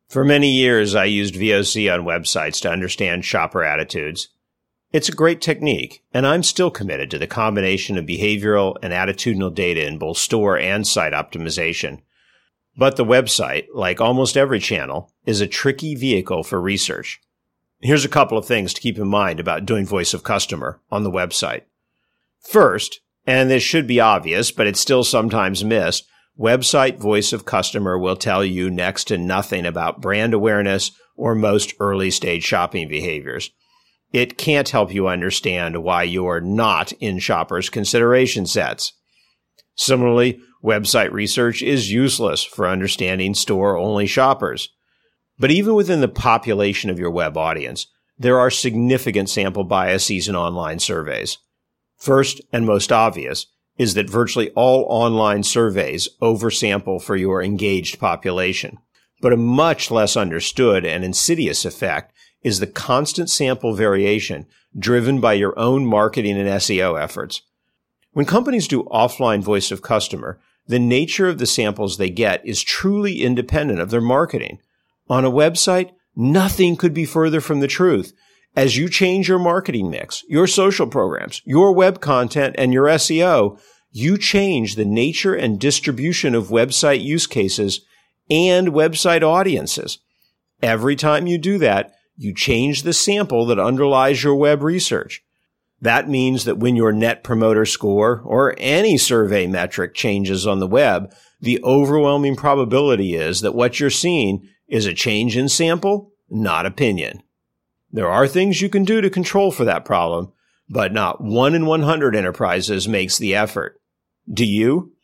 For many years, I used VOC on websites to understand shopper attitudes. It's a great technique, and I'm still committed to the combination of behavioral and attitudinal data in both store and site optimization. But the website, like almost every channel, is a tricky vehicle for research. Here's a couple of things to keep in mind about doing voice of customer on the website. First, and this should be obvious, but it's still sometimes missed, website voice of customer will tell you next to nothing about brand awareness or most early-stage shopping behaviors. It can't help you understand why you're not in shoppers' consideration sets. Similarly, website research is useless for understanding store-only shoppers. But even within the population of your web audience, there are significant sample biases in online surveys. First and most obvious is that virtually all online surveys oversample for your engaged population. But a much less understood and insidious effect is the constant sample variation driven by your own marketing and SEO efforts. When companies do offline voice of customer, the nature of the samples they get is truly independent of their marketing. On a website, nothing could be further from the truth. As you change your marketing mix, your social programs, your web content, and your SEO, you change the nature and distribution of website use cases and website audiences. Every time you do that, you change the sample that underlies your web research. That means that when your Net Promoter Score or any survey metric changes on the web, the overwhelming probability is that what you're seeing is a change in sample, not opinion. There are things you can do to control for that problem, but not 1 in 100 enterprises makes the effort. Do you?